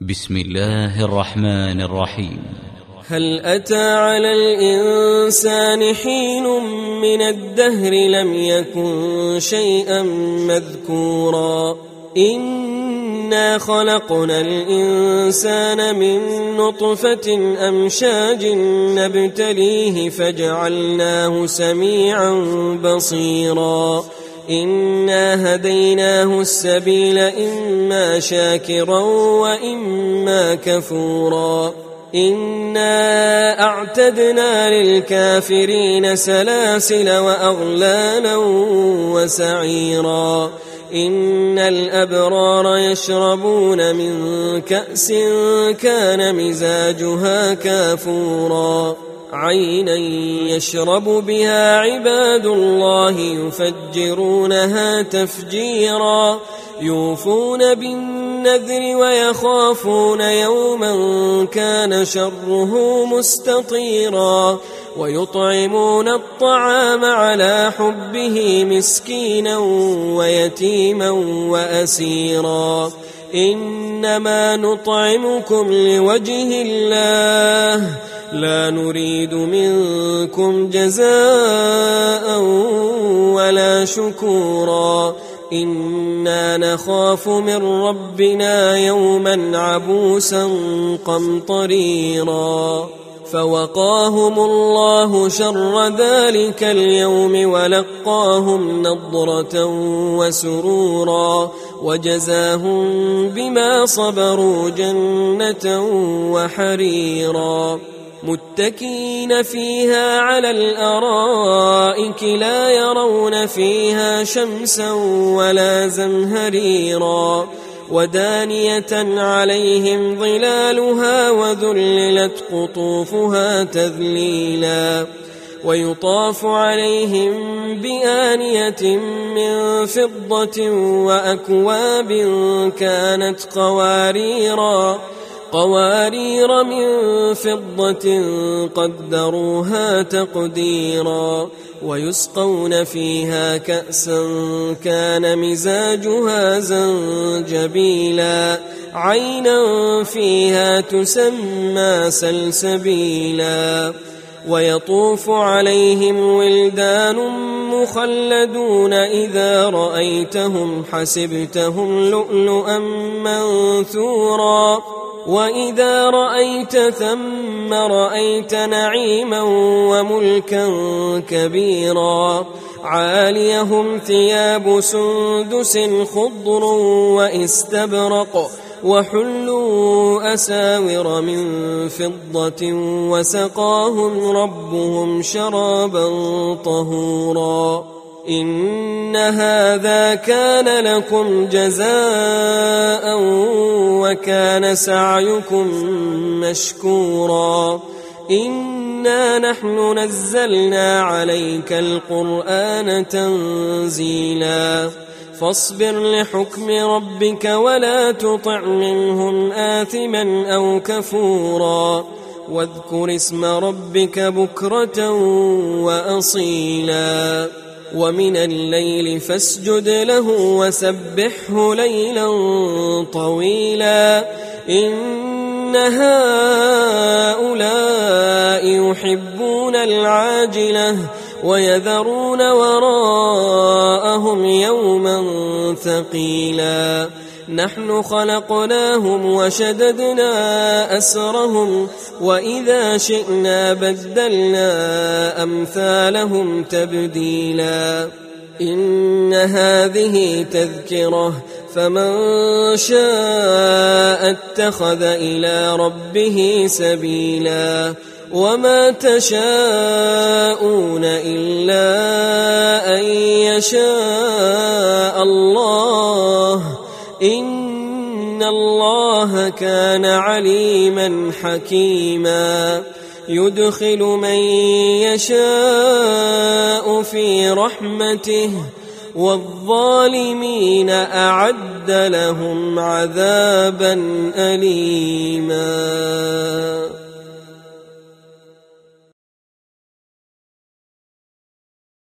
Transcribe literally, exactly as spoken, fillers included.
بسم الله الرحمن الرحيم. هل أتى على الإنسان حين من الدهر لم يكن شيئا مذكورا إنا خلقنا الإنسان من نطفة أمشاج نبتليه فجعلناه سميعا بصيرا إنا هديناه السبيل إما شاكرا وإما كفورا إنا أعتدنا للكافرين سلاسل وأغلالا وسعيرا إن الأبرار يشربون من كأس كان مزاجها كافورا عينا يشرب بها عباد الله يفجرونها تفجيرا يوفون بالنذر ويخافون يوما كان شره مستطيرا ويطعمون الطعام على حبه مسكينا ويتيما وأسيرا إنما نطعمكم لوجه الله لا نريد منكم جزاء ولا شكورا إنا نخاف من ربنا يوما عبوسا قمطريرا فوقاهم الله شر ذلك اليوم ولقاهم نضرة وسرورا وجزاهم بما صبروا جنة وحريرا متكئين فيها على الأرائك لا يرون فيها شمسا ولا زمهريرا ودانية عليهم ظلالها وذللت قطوفها تذليلا ويطاف عليهم بآنية من فضة وأكواب كانت قواريرا قوارير من فضة قدروها تقديرا ويسقون فيها كأسا كان مزاجها زنجبيلا عينا فيها تسمى سلسبيلا ويطوف عليهم ولدان مخلدون إذا رأيتهم حسبتهم لؤلؤا منثورا وإذا رأيت ثم رأيت نعيما وملكا كبيرا عاليهم ثياب سندس خضر وإستبرق وحلوا أساور من فضة وسقاهم ربهم شرابا طهورا إن هذا كان لكم جزاء وكان سعيكم مشكورا إنا نحن نزلنا عليك القرآن تنزيلا فاصبر لحكم ربك ولا تطع منهم آثما أو كفورا واذكر اسم ربك بكرة وأصيلا ومن الليل فاسجد له وسبحه ليلا طويلا إن هؤلاء يحبون العاجلة ويذرون وراءهم يوما ثقيلا نحن خلقناهم وشددنا أسرهم وإذا شئنا بدلنا أمثالهم تبديلا إن هذه تذكرة فمن شاء اتخذ إلى ربه سبيلا وما تشاءون إلا أن يشاء الله إن الله كان عليما حكيما يدخل من يشاء في رحمته والظالمين أعد لهم عذابا أليما.